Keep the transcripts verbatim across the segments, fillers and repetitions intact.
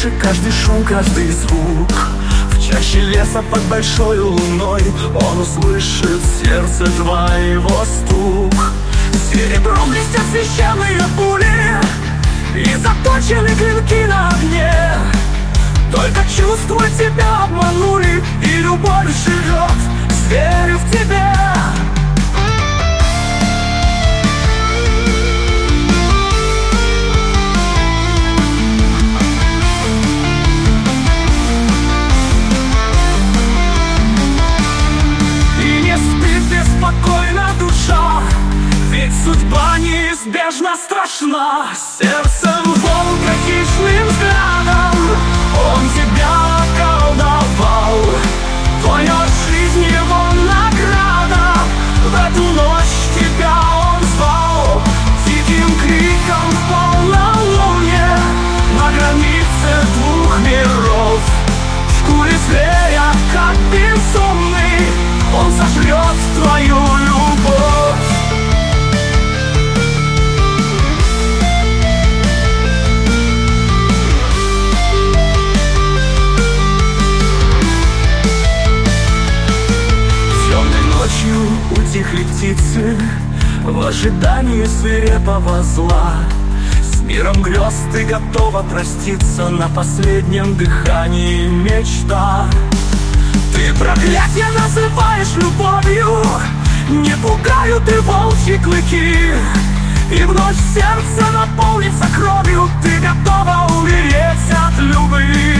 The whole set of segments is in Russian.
больше каждый шум, каждый звук. В чаще леса под большой луной он услышит сердце твоего стук. Серебром блестят священные пули и заточены клинки на огне. Только чувства тебя обманули, и любовь живет, верю в тебя. И не спит беспокойно душа, ведь судьба неизбежно страшна. Сердцем волка хищным взглядом он тебя околдовал. Твоя жизнь его награда, в эту ночь тебя он звал. Диким криком в полнолуние на границе двух миров. В шкуре зверя, как безумный, он сожрет твою любовь. Утихли птицы в ожидании свирепого зла. С миром грез ты готова проститься на последнем дыхании, мечта. Ты проклятие называешь любовью, не пугают и волчьи клыки. И вновь сердце наполнится кровью, ты готова умереть от любви.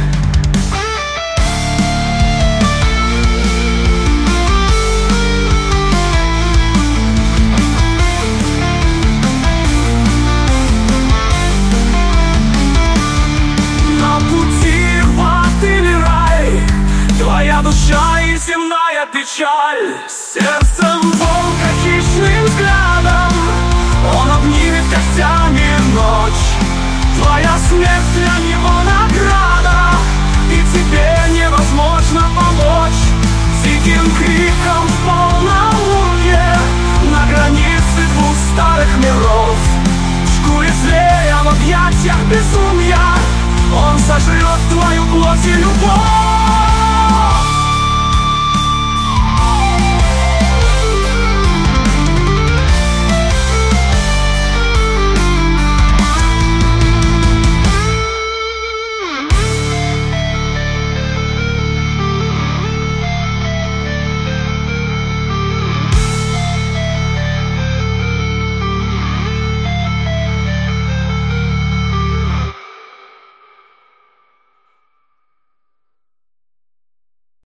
Твоя душа и земная печаль. Сердцем волка хищным взглядом он обнимет когтями ночь. Твоя смерть